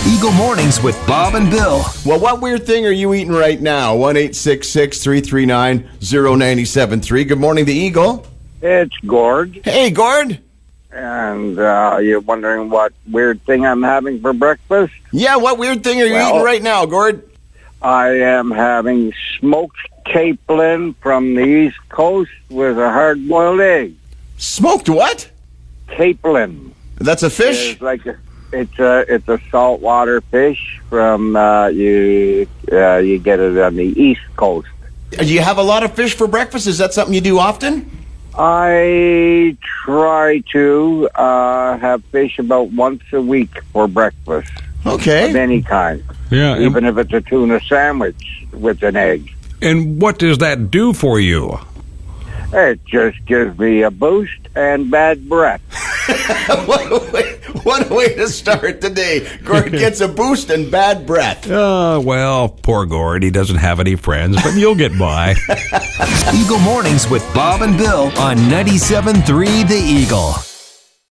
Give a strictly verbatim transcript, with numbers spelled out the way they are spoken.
Eagle Mornings with Bob and Bill. Well, what weird thing are you eating right now? one eight six six, three three nine, zero nine seven three. Good morning, the Eagle. It's Gord, Hey, Gord. and uh, you're wondering what weird thing I'm having for breakfast? Yeah, what weird thing are you Well- eating right now, Gord? I am having smoked capelin from the East Coast with a hard-boiled egg. Smoked what? Capelin. That's a fish? It's like a, it's a it's a saltwater fish from uh, you uh, you get it on the East Coast. Do you have a lot of fish for breakfast? Is that something you do often? I try to uh, have fish about once a week for breakfast of Okay. any kind. Yeah, and, Even if it's a tuna sandwich with an egg. and what does that do for you? It just gives me a boost and bad breath. what, a way, what a way to start the day. Gord gets a boost and bad breath. Uh, well, poor Gord, he doesn't have any friends, but you'll get by. Eagle Mornings with Bob and Bill on ninety-seven point three The Eagle.